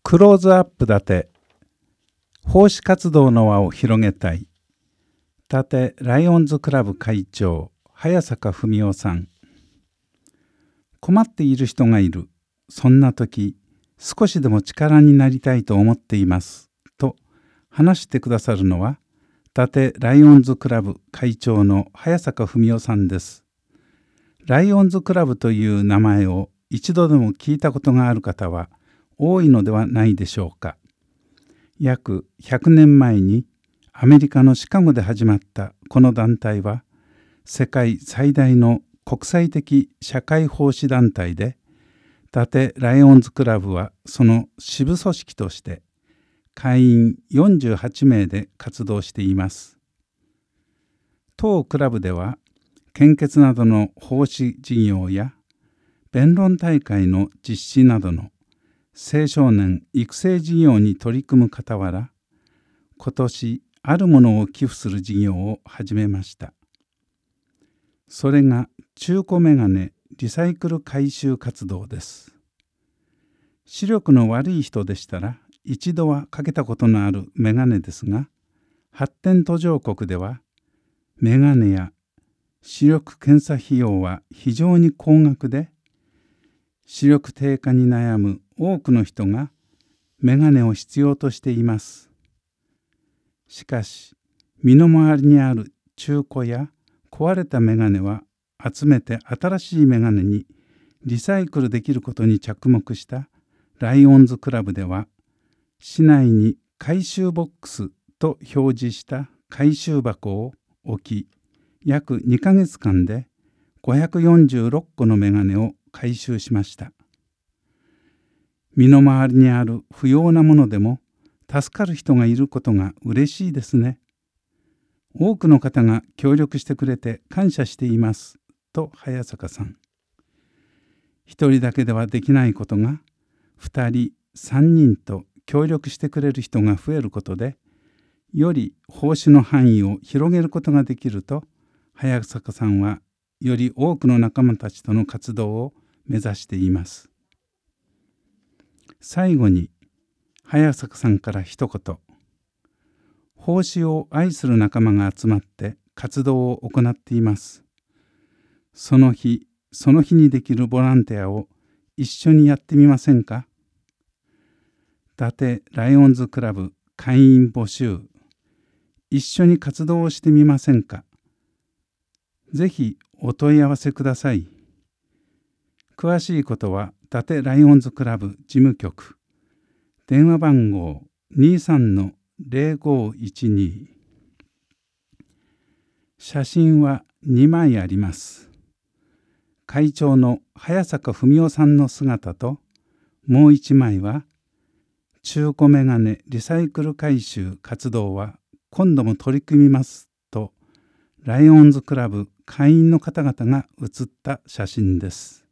クローズアップ立て奉仕活動の輪を広げたい。伊達ライオンズクラブ会長早坂文夫さん。困っている人がいる。そんな時、少しでも力になりたいと思っていますと話してくださるのは、伊達ライオンズクラブ会長の早坂文夫さんです。ライオンズクラブという名前を一度でも聞いたことがある方は多いのではないでしょうか。約100年前にアメリカのシカゴで始まったこの団体は、世界最大の国際的社会奉仕団体で、伊達ライオンズクラブはその支部組織として会員48名で活動しています。当クラブでは献血などの奉仕事業や弁論大会の実施などの青少年育成事業に取り組む傍ら、今年あるものを寄付する事業を始めました。それが中古メガネリサイクル回収活動です。視力の悪い人でしたら一度はかけたことのあるメガネですが、発展途上国ではメガネや視力検査費用は非常に高額で、視力低下に悩む多くの人がメガネを必要としています。しかし、身の回りにある中古や壊れたメガネは集めて新しいメガネにリサイクルできることに着目したライオンズクラブでは、市内に回収ボックスと表示した回収箱を置き、約2ヶ月間で546個のメガネを回収しました。身の回りにある不要なものでも助かる人がいることが嬉しいですね。多くの方が協力してくれて感謝していますと早坂さん。一人だけではできないことが2人3人と協力してくれる人が増えることで、より奉仕の範囲を広げることができると早坂さんはより多くの仲間たちとの活動を目指しています。最後に早坂さんから一言。奉仕を愛する仲間が集まって活動を行っています。その日その日にできるボランティアを一緒にやってみませんか。伊達ライオンズクラブ会員募集。一緒に活動をしてみませんか。ぜひお問い合わせください。詳しいことは伊達ライオンズクラブ事務局。電話番号 23-0512。写真は2枚あります。会長の早坂文夫さんの姿と、もう1枚は中古メガネリサイクル回収活動は今度も取り組みますとライオンズクラブ会員の方々が写った写真です。